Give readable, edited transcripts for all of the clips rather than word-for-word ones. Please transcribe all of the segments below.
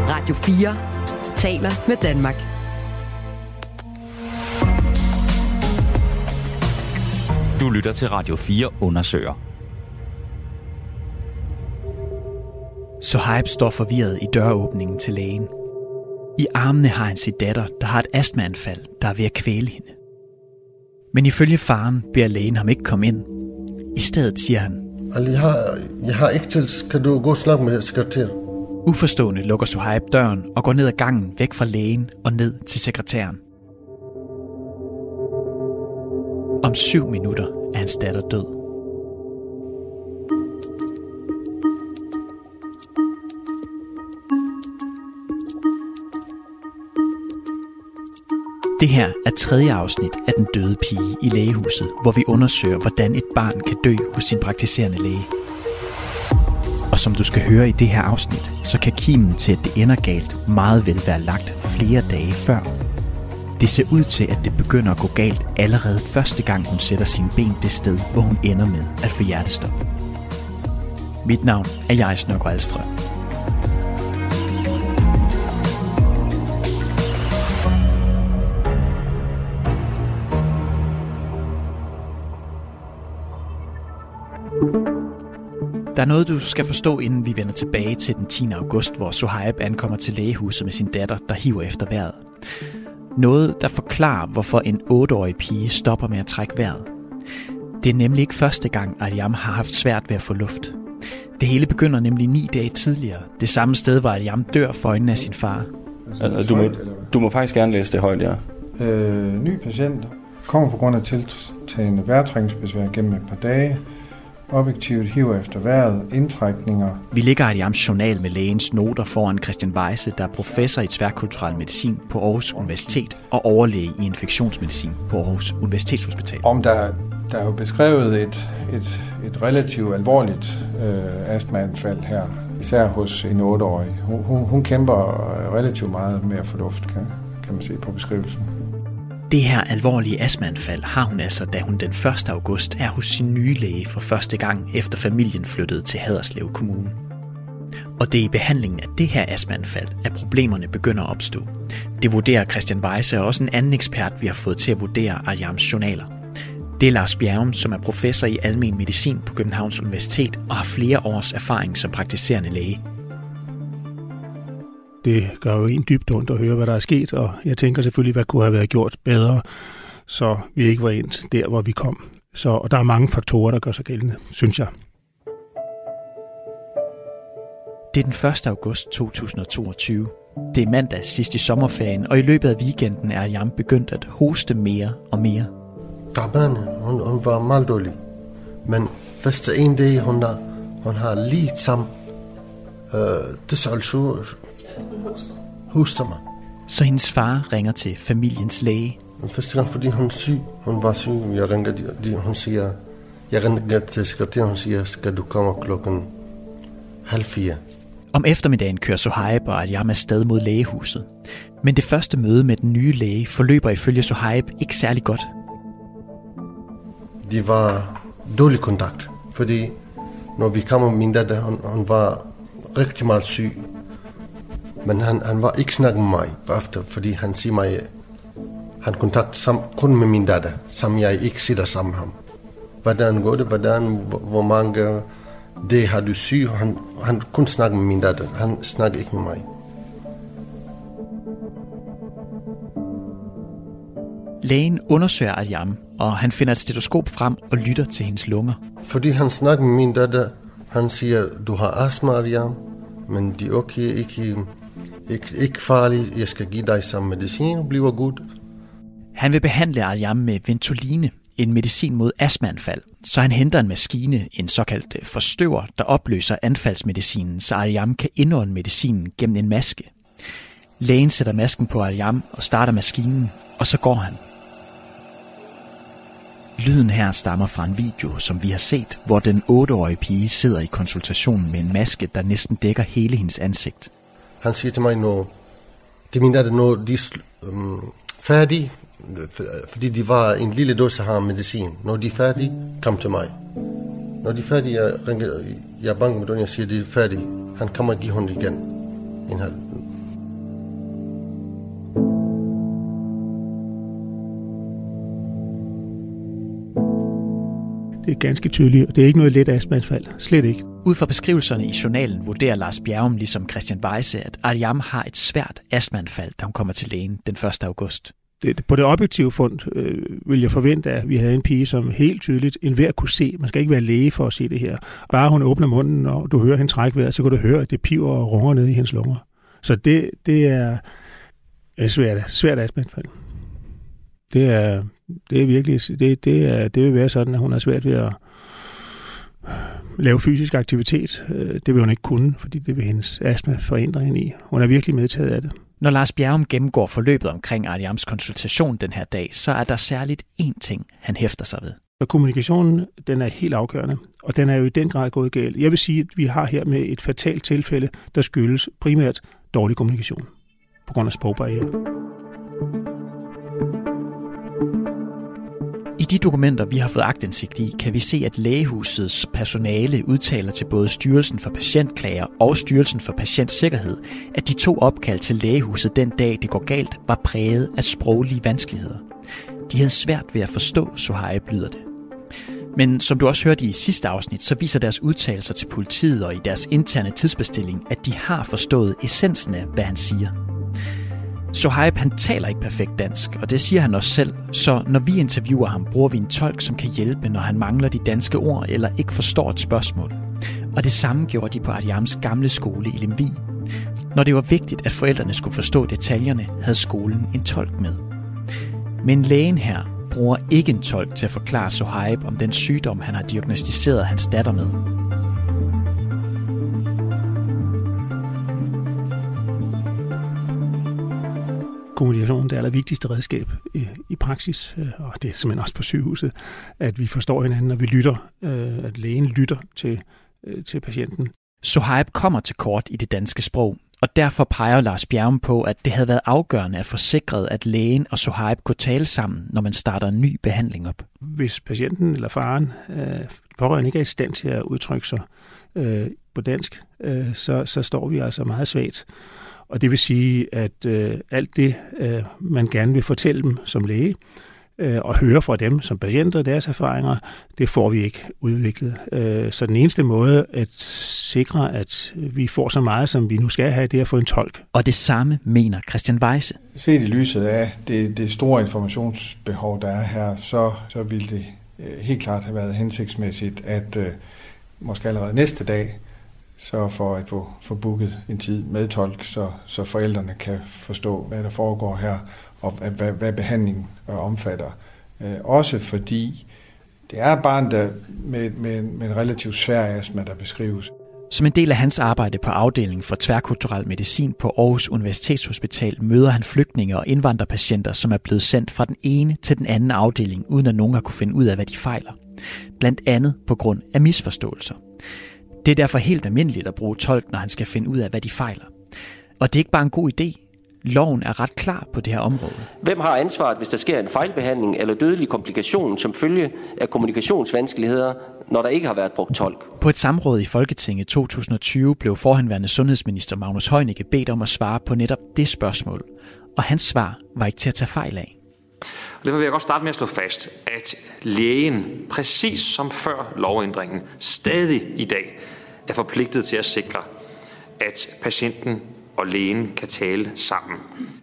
Radio 4 taler med Danmark. Du lytter til Radio 4 undersøger. Sohaib står forvirret i døråbningen til lægen. I armene har han sin datter, der har et astmaanfald, der er ved at kvæle hende. Men ifølge faren beder lægen ham ikke komme ind. I stedet siger han: Jeg har ikke til, kan du gå og snakke med sekretæren? Uforstående lukker Sohaib døren og går ned ad gangen væk fra lægen og ned til sekretæren. Om 7 minutter er hans datter død. Det her er 3. afsnit af Den døde pige i lægehuset, hvor vi undersøger, hvordan et barn kan dø hos sin praktiserende læge. Og som du skal høre i det her afsnit, så kan kimen til, at det ender galt, meget vel være lagt flere dage før. Det ser ud til, at det begynder at gå galt allerede første gang, hun sætter sine ben det sted, hvor hun ender med at få hjertestop. Mit navn er Jais Nørgaard Alstrøm. Der er noget, du skal forstå, inden vi vender tilbage til den 10. august, hvor Sohaib ankommer til lægehuset med sin datter, der hiver efter vejret. Noget, der forklarer, hvorfor en 8-årig pige stopper med at trække vejret. Det er nemlig ikke første gang, Aryam har haft svært ved at få luft. Det hele begynder nemlig 9 dage tidligere. Det samme sted, hvor Aryam dør for øjnene af sin far. Du må faktisk gerne læse det højt, ja. Ny patient kommer på grund af tiltagende vejrtrækningsbesvær gennem et par dage. Objektivt hiver efter vejret, indtrækninger. Vi lægger Aryams journal med lægens noter foran Christian Weise, der er professor i tværkulturel medicin på Aarhus Universitet og overlæge i infektionsmedicin på Aarhus Universitetshospital. Der er jo beskrevet et relativt alvorligt astmaanfald her, især hos en 8-årig. Hun kæmper relativt meget med at få luft, kan man se på beskrivelsen. Det her alvorlige astmaanfald har hun altså, da hun den 1. august er hos sin nye læge for første gang, efter familien flyttede til Haderslev Kommune. Og det er i behandlingen af det her astmaanfald, at problemerne begynder at opstå. Det vurderer Christian Weise og også en anden ekspert, vi har fået til at vurdere Aryams journaler. Det er Lars Bjerrum, som er professor i almen medicin på Københavns Universitet og har flere års erfaring som praktiserende læge. Det gør jo en dybt ondt at høre, hvad der er sket, og jeg tænker selvfølgelig, hvad kunne have været gjort bedre, så vi ikke var endt der, hvor vi kom. Og der er mange faktorer, der gør sig gældende, synes jeg. Det er den 1. august 2022. Det er mandag sidst i sommerferien, og i løbet af weekenden er Aryam begyndt at hoste mere og mere. Hun var meget dårlig, men første en dag, hun har lige sammen, det er altså hoster mig. Så hendes far ringer til familiens læge. Første gang, fordi hun var syg, jeg ringer til sekretæren, hun siger, skal du komme 3:30. Om eftermiddagen kører Sohaib og Aryam afsted mod lægehuset. Men det første møde med den nye læge forløber ifølge Sohaib ikke særlig godt. Det var dårlig kontakt, fordi når vi kommer med min datter, hun var rigtig meget syg. Men han var ikke snakket med mig bagefter, fordi han siger mig, han kontakter kun med min datter, som jeg ikke sidder sammen med ham. Hvordan går det? Hvor mange dage har du syg? Han kun snakker med min datter, han snakker ikke med mig. Lægen undersøger Aryam, og han finder et stetoskop frem og lytter til hendes lunger. Fordi han snakker med min datter, han siger, du har astma, Aryam, men det er okay, ikke farligt, jeg skal give dig samme medicin og bliver godt. Han vil behandle Aryam med Ventoline, en medicin mod astmaanfald, så han henter en maskine, en såkaldt forstøver, der opløser anfaldsmedicinen, så Aryam kan indånde medicinen gennem en maske. Lægen sætter masken på Aryam og starter maskinen, og så går han. Lyden her stammer fra en video, som vi har set, hvor den 8-årige pige sidder i konsultationen med en maske, der næsten dækker hele hendes ansigt. Han siger til mig, når de er færdige, fordi de var en lille dåse her medicin. Når de er færdige, kom til mig. Når de er færdige, jeg banker med den, jeg siger, de er færdige. Han kommer og giver hende igen. det ganske tydeligt, og det er ikke noget let astmaanfald. Slet ikke. Ud fra beskrivelserne i journalen vurderer Lars Bjerrum ligesom Christian Weise, at Aryam har et svært astmaanfald, da hun kommer til lægen den 1. august. På det objektive fund vil jeg forvente, at vi havde en pige, som helt tydeligt enhver kunne se. Man skal ikke være læge for at se det her. Bare hun åbner munden, og du hører hende trække vejret, så kan du høre, at det piver og runger ned i hendes lunger. Så det er svært astmaanfald. Det er virkelig, det vil være sådan, at hun har svært ved at lave fysisk aktivitet. Det vil hun ikke kunne, fordi det vil hendes astma forhindre hende i. Hun er virkelig medtaget af det. Når Lars Bjerrum gennemgår forløbet omkring Aryams konsultation den her dag, så er der særligt én ting, han hæfter sig ved. Og kommunikationen, den er helt afgørende, og den er jo i den grad gået galt. Jeg vil sige, at vi har her med et fatalt tilfælde, der skyldes primært dårlig kommunikation på grund af sprogbarriere. I de dokumenter, vi har fået aktindsigt i, kan vi se, at lægehusets personale udtaler til både Styrelsen for Patientklager og Styrelsen for Patientsikkerhed, at de 2 opkald til lægehuset den dag, det går galt, var præget af sproglige vanskeligheder. De havde svært ved at forstå, Sohaib lyder det. Men som du også hørte i sidste afsnit, så viser deres udtalelser til politiet og i deres interne tidsbestilling, at de har forstået essensen af, hvad han siger. Sohaib, han taler ikke perfekt dansk, og det siger han også selv, så når vi interviewer ham, bruger vi en tolk, som kan hjælpe, når han mangler de danske ord eller ikke forstår et spørgsmål. Og det samme gjorde de på Aryams gamle skole i Lemvig. Når det var vigtigt, at forældrene skulle forstå detaljerne, havde skolen en tolk med. Men lægen her bruger ikke en tolk til at forklare Sohaib om den sygdom, han har diagnosticeret hans datter med. Kommunikation er det allervigtigste redskab i praksis, og det er simpelthen også på sygehuset, at vi forstår hinanden, og vi lytter, at lægen lytter til patienten. Sohaib kommer til kort i det danske sprog, og derfor peger Lars Bjerrum på, at det havde været afgørende at få sikret, at lægen og Sohaib kunne tale sammen, når man starter en ny behandling op. Hvis patienten eller faren, pårørende ikke er i stand til at udtrykke sig på dansk, så står vi altså meget svagt. Og det vil sige, at alt det, man gerne vil fortælle dem som læge, og høre fra dem som patienter, deres erfaringer, det får vi ikke udviklet. Så den eneste måde at sikre, at vi får så meget, som vi nu skal have, det er at få en tolk. Og det samme mener Christian Weise. Set i lyset af det store informationsbehov, der er her, så vil det helt klart have været hensigtsmæssigt, at måske allerede næste dag, så for at få booket en tid med tolk, så forældrene kan forstå, hvad der foregår her, og hvad behandlingen omfatter. Også fordi det er et barn, der med en relativt svær astma, der beskrives. Som en del af hans arbejde på afdelingen for tværkulturel medicin på Aarhus Universitetshospital møder han flygtninge og indvandrerpatienter, som er blevet sendt fra den ene til den anden afdeling, uden at nogen har kunne finde ud af, hvad de fejler. Blandt andet på grund af misforståelser. Det er derfor helt almindeligt at bruge tolk, når han skal finde ud af, hvad de fejler. Og det er ikke bare en god idé. Loven er ret klar på det her område. Hvem har ansvaret, hvis der sker en fejlbehandling eller dødelig komplikation som følge af kommunikationsvanskeligheder, når der ikke har været brugt tolk? På et samråd i Folketinget 2020 blev forhenværende sundhedsminister Magnus Heunicke bedt om at svare på netop det spørgsmål. Og hans svar var ikke til at tage fejl af. Og derfor vil jeg godt starte med at slå fast, at lægen, præcis som før lovændringen, stadig i dag er forpligtet til at sikre, at patienten og lægen kan tale sammen.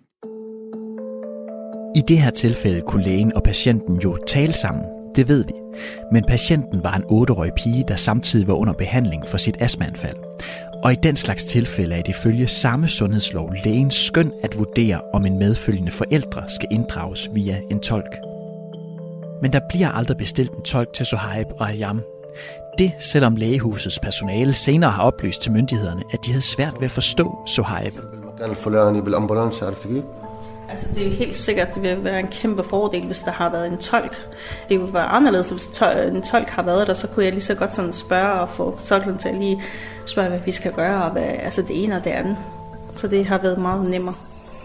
I det her tilfælde kunne lægen og patienten jo tale sammen, det ved vi. Men patienten var en 8-årig pige, der samtidig var under behandling for sit astmaanfald. Og i den slags tilfælde er det ifølge samme sundhedslov lægens skøn at vurdere, om en medfølgende forældre skal inddrages via en tolk. Men der bliver aldrig bestilt en tolk til Sohaib og Aryam. Det selvom lægehusets personale senere har oplyst til myndighederne, at de havde svært ved at forstå Sohaib. Altså, det er jo helt sikkert, at det vil være en kæmpe fordel, hvis der har været en tolk. Det ville være anderledes, hvis en tolk har været der, så kunne jeg lige så godt sådan spørge og få tolken til at lige spørge, hvad vi skal gøre, og hvad, altså det ene og det andet. Så det har været meget nemmere.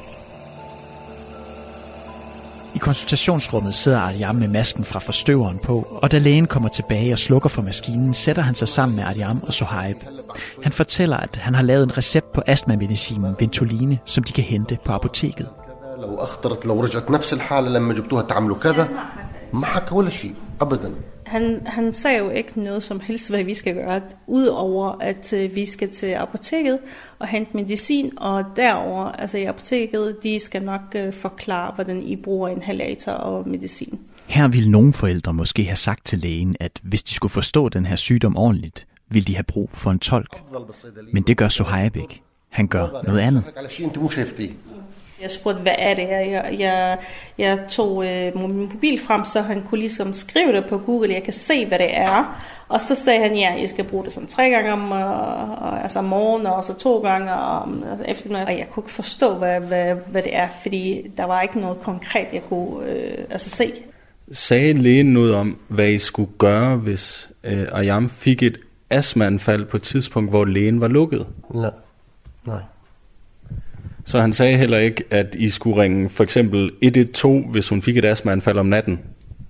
I konsultationsrummet sidder Aryam med masken fra forstøveren på, og da lægen kommer tilbage og slukker for maskinen, sætter han sig sammen med Aryam og Sohaib. Han fortæller, at han har lavet en recept på astmamedicinen Ventoline, som de kan hente på apoteket. معك ولا شيء أبدا. Han sagde jo ikke noget som helst, hvad vi skal gøre, udover at vi skal til apoteket og hente medicin, og derover, altså i apoteket, de skal nok forklare, hvordan I bruger inhalator og medicin. Her ville nogle forældre måske have sagt til lægen, at hvis de skulle forstå den her sygdom ordentligt, ville de have brug for en tolk. Men det gør Suhaib ikke. Han gør noget andet. Jeg spurgte, hvad er det her? Jeg tog min mobil frem, så han kunne ligesom skrive det på Google. Jeg kan se, hvad det er. Og så sagde han, ja, jeg skal bruge det som 3 gange om morgenen, og så 2 gange om eftermiddag. Og jeg kunne ikke forstå, hvad det er, fordi der var ikke noget konkret, jeg kunne se. Sagde lægen noget om, hvad I skulle gøre, hvis Ayam fik et astmaanfald på et tidspunkt, hvor lægen var lukket? Nej. Så han sagde heller ikke, at I skulle ringe for eksempel 112, hvis hun fik et astmaanfald om natten?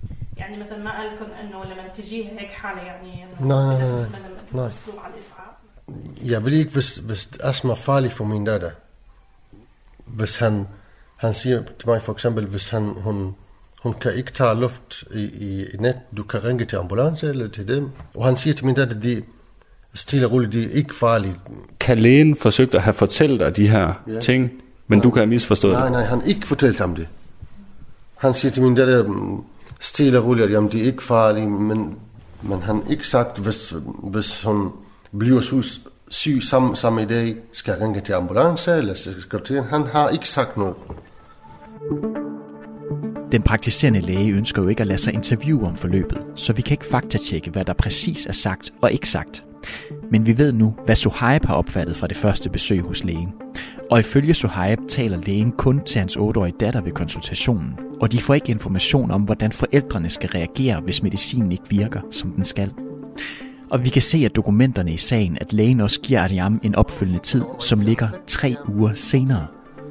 Nej. Jeg vil ikke, hvis astma er farlig for min datter. Hvis han siger til mig for eksempel, hvis hun kan ikke tage luft i nat, du kan ringe til ambulance eller til dem. Og han siger til min datter, de stille og roligt, de er ikke farlige. Kan lægen forsøgt at have fortalt dig de her ting, men du kan have misforstået det? Nej, han ikke fortalt ham det. Han siger til min datter, stille og roligt, jamen de er ikke farlige, men han ikke sagt, hvis hun bliver syg samme dag, skal ringe til ambulance eller skal til. Han har ikke sagt noget. Den praktiserende læge ønsker jo ikke at lade sig interviewe om forløbet, så vi kan ikke faktatjekke, hvad der præcis er sagt og ikke sagt. Men vi ved nu, hvad Suhaib har opfattet fra det første besøg hos lægen. Og ifølge Suhaib taler lægen kun til hans 8-årige datter ved konsultationen, og de får ikke information om, hvordan forældrene skal reagere, hvis medicinen ikke virker, som den skal. Og vi kan se af dokumenterne i sagen, at lægen også giver Ayam en opfølgende tid, som ligger 3 uger senere.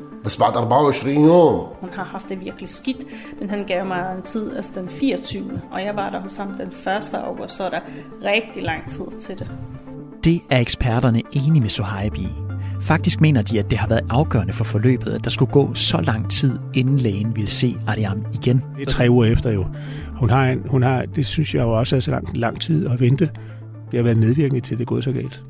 Hun har haft det virkelig skidt, men han gav mig en tid, altså den 24. Og jeg var der hos ham den 1. august, så er der rigtig lang tid til det. Det er eksperterne enige med Suhaib i. Faktisk mener de, at det har været afgørende for forløbet, at der skulle gå så lang tid, inden lægen ville se Ayam igen. Det er 3 uger efter jo. Hun har, det synes jeg jo også er så lang tid at vente. Det har været medvirkende til, at det er gået så galt.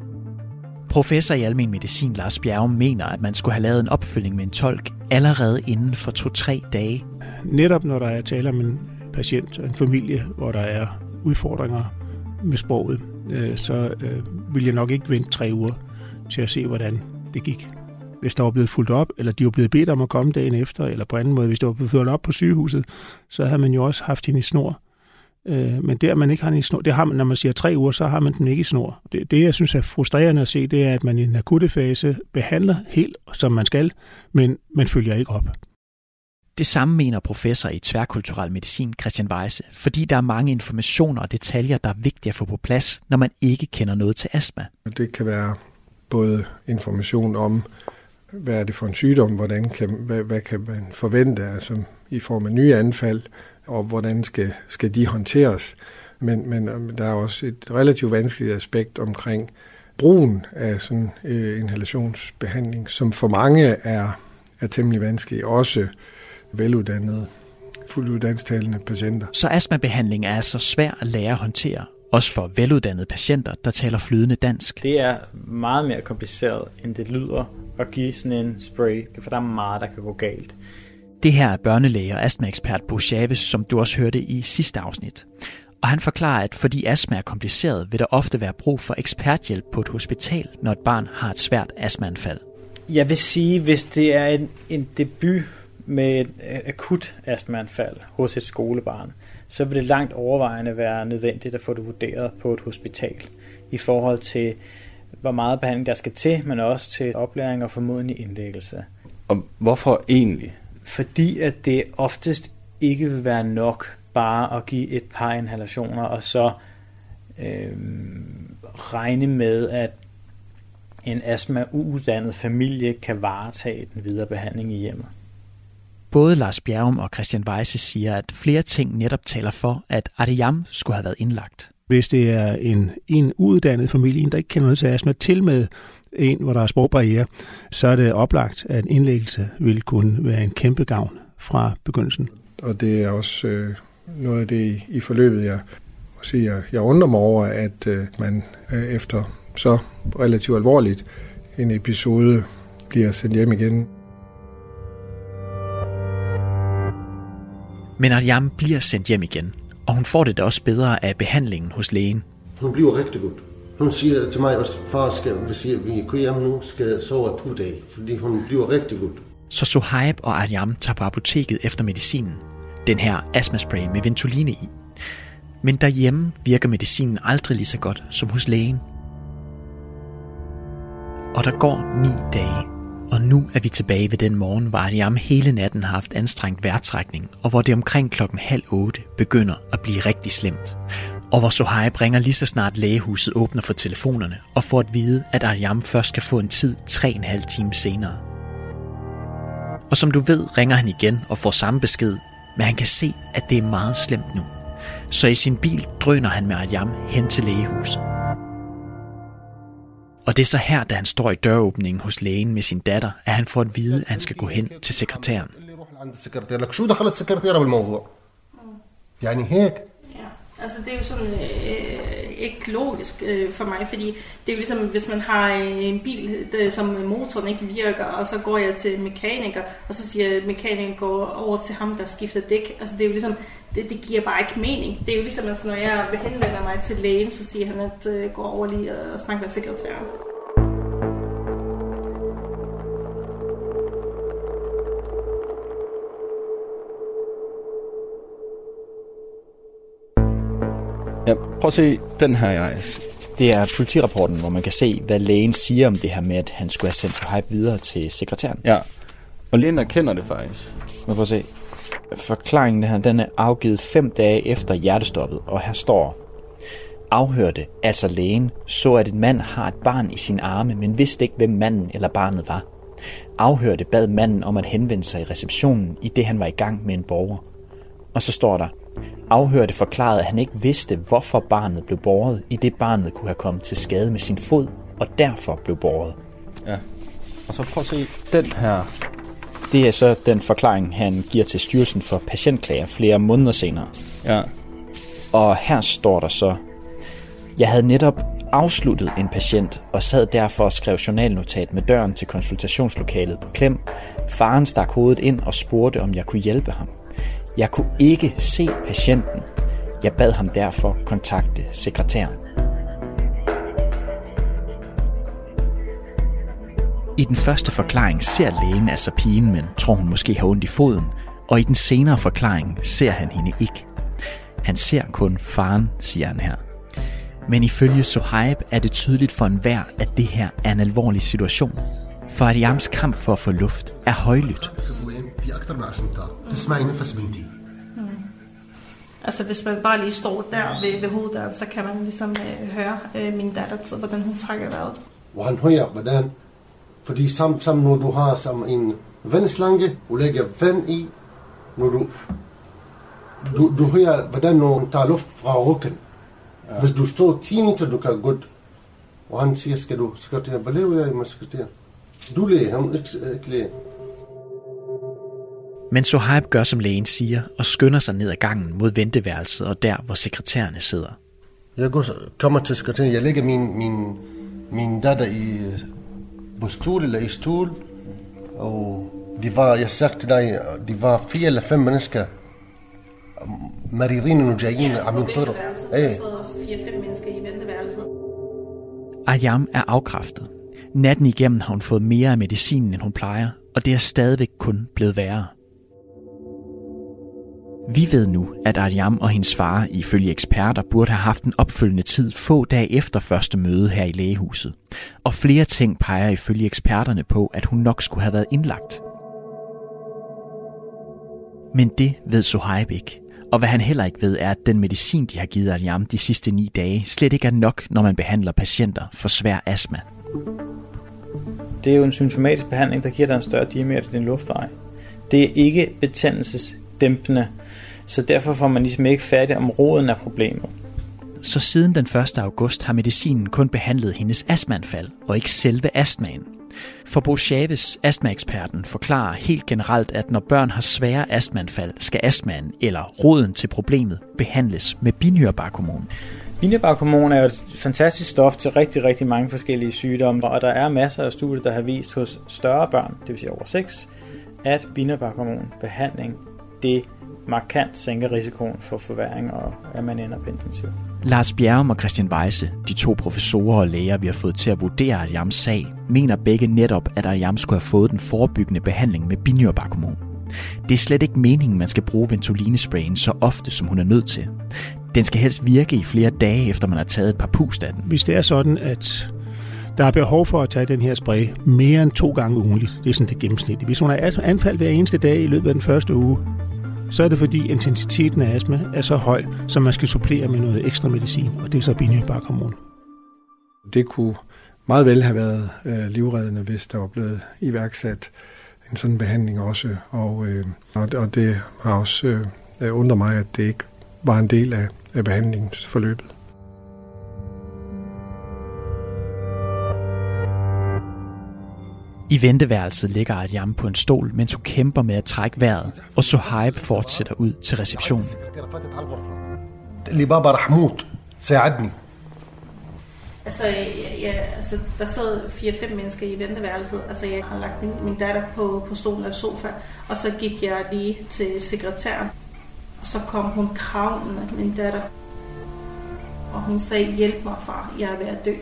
Professor i almen medicin Lars Bjerrum mener, at man skulle have lavet en opfølgning med en tolk allerede inden for 2-3 dage. Netop når der er tale om en patient og en familie, hvor der er udfordringer med sproget, så vil jeg nok ikke vente 3 uger til at se, hvordan det gik. Hvis der var blevet fulgt op, eller de var blevet bedt om at komme dagen efter, eller på anden måde, hvis der var blevet fulgt op på sygehuset, så havde man jo også haft hende i snor. Men der man ikke har den i snor, det har man, når man siger 3 uger, så har man den ikke i snor. Det jeg synes er frustrerende at se, det er, at man i den akutte fase behandler helt, som man skal, men man følger ikke op. Det samme mener professor i tværkulturel medicin Christian Weisse, fordi der er mange informationer og detaljer, der er vigtige at få på plads, når man ikke kender noget til astma. Det kan være både information om, hvad er det for en sygdom, hvad kan man forvente, altså i form af nye anfald, og hvordan skal de håndteres. Men der er også et relativt vanskeligt aspekt omkring brugen af sådan inhalationsbehandling, som for mange er temmelig vanskelig, også veluddannede, fuldt uddannelsestalende patienter. Så astmabehandling er altså svær at lære at håndtere, også for veluddannede patienter, der taler flydende dansk. Det er meget mere kompliceret, end det lyder at give sådan en spray, for der er meget, der kan gå galt. Det her er børnelæge og astmaekspert Bo Chavez, som du også hørte i sidste afsnit. Og han forklarer, at fordi astma er kompliceret, vil der ofte være brug for eksperthjælp på et hospital, når et barn har et svært astmaanfald. Jeg vil sige, hvis det er en debut med et akut astmaanfald hos et skolebarn, så vil det langt overvejende være nødvendigt at få det vurderet på et hospital i forhold til, hvor meget behandling der skal til, men også til oplæring og formodentlig indlæggelse. Og hvorfor egentlig? Fordi at det oftest ikke vil være nok bare at give et par inhalationer og så regne med, at en astma-uuddannet familie kan varetage den videre behandling i hjemmet. Både Lars Bjerrum og Christian Weisse siger, at flere ting netop taler for, at Ayam skulle have været indlagt. Hvis det er en uuddannet familie, der ikke kender noget til astma, til med en, hvor der er sprogbarriere, så er det oplagt, at en indlæggelse vil kunne være en kæmpe gavn fra begyndelsen. Og det er også noget af det i forløbet, jeg undrer mig over, at man efter så relativt alvorligt en episode bliver sendt hjem igen. Men Aryam bliver sendt hjem igen, og hun får det da også bedre af behandlingen hos lægen. Hun bliver rigtig godt. Hun siger til mig også, far, hvis vi går hjem nu, skal sove 2 dage, fordi hun bliver rigtig godt. Så Sohaib og Aryam tager på apoteket efter medicinen. Den her astmaspray med Ventoline i. Men derhjemme virker medicinen aldrig lige så godt som hos lægen. Og der går 9 dage. Og nu er vi tilbage ved den morgen, hvor Aryam hele natten har haft anstrengt vejrtrækning, og hvor det omkring 7:30 begynder at blive rigtig slemt. Og hvor Sohaib ringer lige så snart lægehuset åbner for telefonerne, og får at vide, at Aryam først skal få en tid 3,5 timer senere. Og som du ved, ringer han igen og får samme besked, men han kan se, at det er meget slemt nu. Så i sin bil drøner han med Aryam hen til lægehuset. Og det er så her, da han står i døråbningen hos lægen med sin datter, at han får at vide, at han skal gå hen til sekretæren. Altså det er jo sådan ikke logisk for mig, fordi det er jo ligesom, hvis man har en bil, som motoren ikke virker, og så går jeg til en mekaniker, og så siger mekanikeren går over til ham, der skifter dæk. Altså det er jo ligesom, det giver bare ikke mening. Det er jo ligesom, altså, når jeg henvender mig til lægen, så siger han, at går over lige og snakker med sekretæren. Ja, prøv at se den her, Jais. Det er politirapporten, hvor man kan se, hvad lægen siger om det her med, at han skulle have sendt Sohaib videre til sekretæren. Ja, og lægen erkender det faktisk. Men prøv at se. Forklaringen her, den er afgivet 5 dage efter hjertestoppet, og her står: afhørte, altså lægen, så at en mand har et barn i sine arme, men vidste ikke, hvem manden eller barnet var. Afhørte bad manden om at henvende sig i receptionen, i det han var i gang med en borger. Og så står der: afhørte forklarede, at han ikke vidste, hvorfor barnet blev båret, i det barnet kunne have kommet til skade med sin fod, og derfor blev båret. Ja, og så prøv at se den her. Det er så den forklaring, han giver til Styrelsen for Patientklager flere måneder senere. Ja. Og her står der så: jeg havde netop afsluttet en patient, og sad derfor og skrev journalnotat med døren til konsultationslokalet på klem. Faren stak hovedet ind og spurgte, om jeg kunne hjælpe ham. Jeg kunne ikke se patienten. Jeg bad ham derfor kontakte sekretæren. I den første forklaring ser lægen altså pigen, men tror hun måske har ondt i foden. Og i den senere forklaring ser han hende ikke. Han ser kun faren, siger han her. Men ifølge Sohaib er det tydeligt for enhver, at det her er en alvorlig situation. For Aryams kamp for at få luft er højlydt. Altså hvis man bare lige står der ved hoveddøren, så kan man ligesom høre min datter, hvordan hun trækker vejret. Og han hører, hvordan, fordi sammen når du har sammen en vandslange, og lægger vand i, når du hører, hvordan du tager luft fra ryggen. Ja. Hvis du står 10 meter, du kan godt. Og han siger, skal du sekretære? Hvad lever jeg i med sekretære? Du læger, han ikke læger. Men Sohaib gør, som lægen siger, og skynder sig ned ad gangen mod venteværelset og der, hvor sekretærerne sidder. Jeg kommer til sekretæren. Jeg lægger min datter på stol eller i stol. Og jeg sagde til dig, de var 4 eller 5 mennesker. مريضين وجايين عم ينطروا. Der sidder også 4-5 mennesker i venteværelset. Aryam er afkræftet. Natten igennem har hun fået mere af medicinen, end hun plejer, og det er stadigvæk kun blevet værre. Vi ved nu, at Aryam og hendes far, ifølge eksperter, burde have haft en opfølgende tid få dage efter første møde her i lægehuset. Og flere ting peger ifølge eksperterne på, at hun nok skulle have været indlagt. Men det ved Sohaib ikke. Og hvad han heller ikke ved, er, at den medicin, de har givet Aryam de sidste 9 dage, slet ikke er nok, når man behandler patienter for svær astma. Det er jo en symptomatisk behandling, der giver dig en større diameter i din luftvej. Det er ikke betændelsesdæmpende, så derfor får man ligesom ikke fat om roden af problemet. Så siden den 1. august har medicinen kun behandlet hendes astmaanfald, og ikke selve astmaen. For Bo Chavez, astmaeksperten, forklarer helt generelt, at når børn har svære astmaanfald, skal astmaen eller roden til problemet behandles med binyrbarkhormon. Binyrbarkhormon er jo et fantastisk stof til rigtig, rigtig mange forskellige sygdomme, og der er masser af studier, der har vist hos større børn, det vil sige over 6, at binyrbarkhormonbehandling, det markant sænker risikoen for forværring, og at man ender på intensiv. Lars Bjerrum og Christian Weisse, de 2 professorer og læger, vi har fået til at vurdere Aryams sag, mener begge netop, at Aryam skulle have fået den forebyggende behandling med binyrbarkhormon. Det er slet ikke meningen, man skal bruge Ventoline-sprayen så ofte, som hun er nødt til. Den skal helst virke i flere dage, efter man har taget et par pust af den. Hvis det er sådan, at der er behov for at tage den her spray mere end 2 gange ugenligt, det er sådan det gennemsnit. Hvis hun har anfald hver eneste dag i løbet af den første uge, så er det fordi intensiteten af astma er så høj, så man skal supplere med noget ekstra medicin, og det er så binyrbarkhormon. Det kunne meget vel have været livreddende, hvis der var blevet iværksat en sådan behandling også, og det har også undret mig, at det ikke var en del af behandlingsforløbet. I venteværelset ligger Aryam på en stol, mens hun kæmper med at trække vejret, og Sohaib fortsætter ud til receptionen. Altså, der sad 4-5 mennesker i venteværelset. Altså, jeg har lagt min datter på stolen af sofa, og så gik jeg lige til sekretæren. Og så kom hun kravlende, min datter. Og hun sagde, hjælp mig, far, jeg er ved at dø.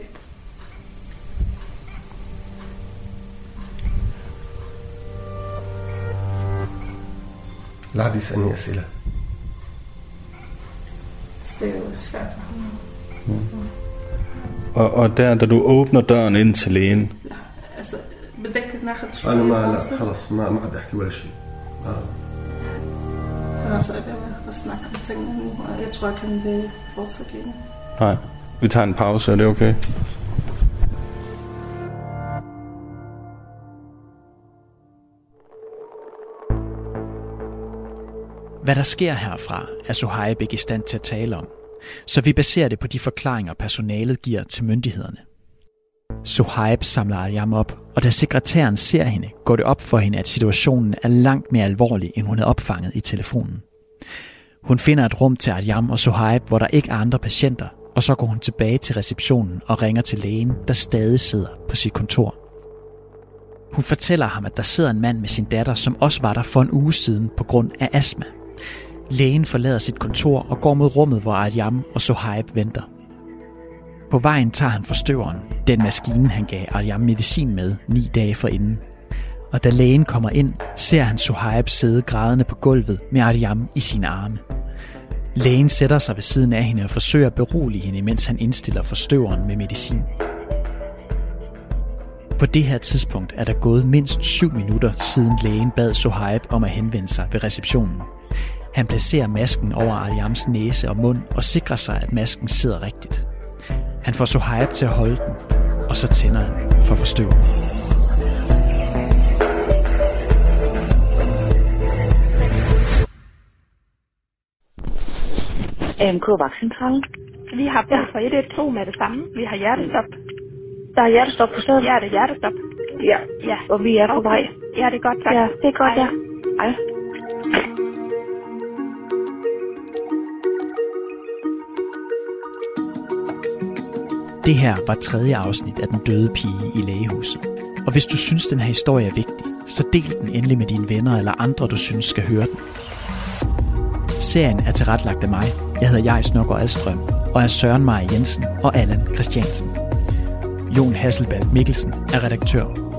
لا دي سألني أسئلة. Det er jo svært for ham. Og der, da du åbner døren ind til lægen. Altså, بدك ناخذ شوية. أنا ما خلاص ما عاد أحكي ولا شيء. Altså, jeg vil snakke om tingene nu, og jeg tror, jeg kan fortsætte lige. Nej, vi tager en pause, er det okay? Hvad der sker herfra, er Sohaib ikke i stand til at tale om, så vi baserer det på de forklaringer, personalet giver til myndighederne. Sohaib samler Aryam op, og da sekretæren ser hende, går det op for hende, at situationen er langt mere alvorlig, end hun havde opfanget i telefonen. Hun finder et rum til Aryam og Sohaib, hvor der ikke er andre patienter, og så går hun tilbage til receptionen og ringer til lægen, der stadig sidder på sit kontor. Hun fortæller ham, at der sidder en mand med sin datter, som også var der for en uge siden på grund af astma. Lægen forlader sit kontor og går mod rummet, hvor Aryam og Sohaib venter. På vejen tager han forstøveren, den maskine, han gav Aryam medicin med 9 dage forinden. Og da lægen kommer ind, ser han Sohaib sidde grædende på gulvet med Aryam i sine arme. Lægen sætter sig ved siden af hende og forsøger at berolige hende, mens han indstiller forstøveren med medicin. På det her tidspunkt er der gået mindst 7 minutter, siden lægen bad Sohaib om at henvende sig ved receptionen. Han placerer masken over Aryams næse og mund og sikrer sig, at masken sidder rigtigt. Han får Sohaib til at holde den, og så tænder han for forstøveren. AMK Vagtcentralen. Vi har brug for 112 med det samme. Vi har hjertestop. Der er hjertestop på stedet? Ja, det er hjertestop. Ja. Og vi er på vej. Ja, det er godt, tak. Ja, det er godt, ja. Hej. Det her var 3. afsnit af Den døde pige i lægehuset. Og hvis du synes, den her historie er vigtig, så del den endelig med dine venner eller andre, du synes skal høre den. Serien er tilrettelagt af mig. Jeg hedder Jais Nørgaard Alstrøm, og er Søren Marie Jensen og Allan Christiansen. Jon Hasselbalg Mikkelsen er redaktør.